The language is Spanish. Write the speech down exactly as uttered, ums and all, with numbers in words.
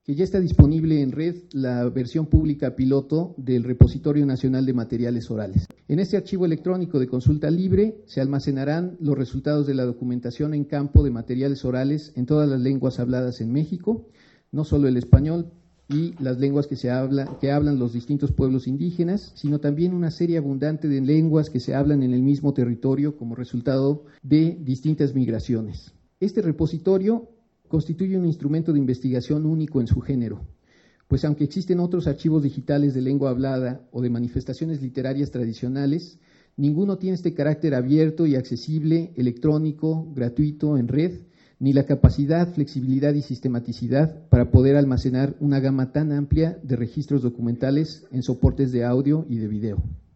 que ya está disponible en red la versión pública piloto del Repositorio Nacional de Materiales Orales. En este archivo electrónico de consulta libre se almacenarán los resultados de la documentación en campo de materiales orales en todas las lenguas habladas en México, no solo el español y las lenguas que, se habla, que hablan los distintos pueblos indígenas, sino también una serie abundante de lenguas que se hablan en el mismo territorio como resultado de distintas migraciones. Este repositorio constituye un instrumento de investigación único en su género, pues aunque existen otros archivos digitales de lengua hablada o de manifestaciones literarias tradicionales, ninguno tiene este carácter abierto y accesible, electrónico, gratuito, en red, ni la capacidad, flexibilidad y sistematicidad para poder almacenar una gama tan amplia de registros documentales en soportes de audio y de video.